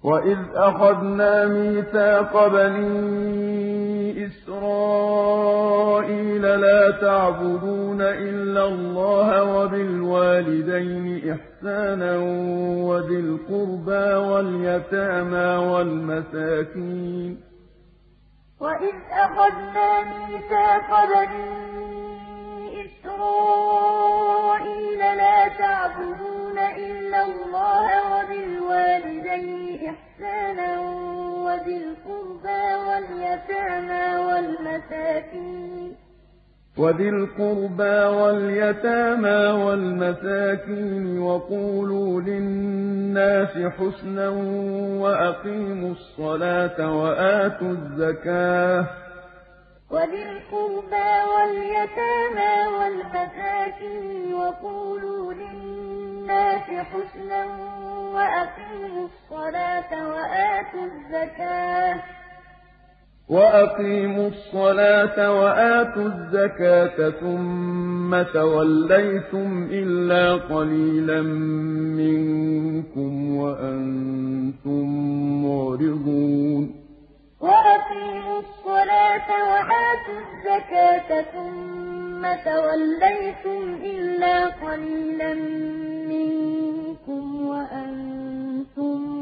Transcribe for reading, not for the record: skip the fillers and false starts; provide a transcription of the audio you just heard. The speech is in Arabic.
وَإِذْ أَخَذْنَا مِيثَاقَ بَنِي إِسْرَائِيلَ لَا تَعْبُدُونَ إِلَّا اللَّهَ وَبِالْوَالِدَيْنِ إِحْسَانًا وَذِي الْقُرْبَىٰ وَالْيَتَامَىٰ وَالْمَسَاكِينِ وَإِذْ أَخَذْنَا مِيثَاقَ بَنِي إِسْرَائِيلَ لَا تَعْبُدُونَ إِلَّا اللَّهَ وَبِالْوَالِدَيْنِ إِحْسَانًا وَذِي الْقُرْبَىٰ وَالْيَتَامَىٰ وَالْمَسَاكِينِ وَقُولُوا لِلنَّاسِ حُسْنًا وَأَقِيمُوا الصَّلَاةَ وَآتُوا الزَّكَاةَ وَذِي الْقُرْبَىٰ وَالْيَتَامَىٰ وَالْمَسَاكِينِ وَقُولُوا لِلنَّاسِ حُسْنًا وَأَقِيمُوا الصَّلَاةَ وَآتُوا الزَّكَاةَ ثُمَّ تَوَلَّيْتُمْ إِلَّا قَلِيلًا مِّنكُمْ وَأَنتُم مُّعْرِضُونَ وَأَقِيمُوا الصَّلَاةَ وَآتُوا الزَّكَاةَ ثُمَّ تَوَلَّيْتُمْ إِلَّا قَلِيلًا مِّنكُمْ وَأَنتُم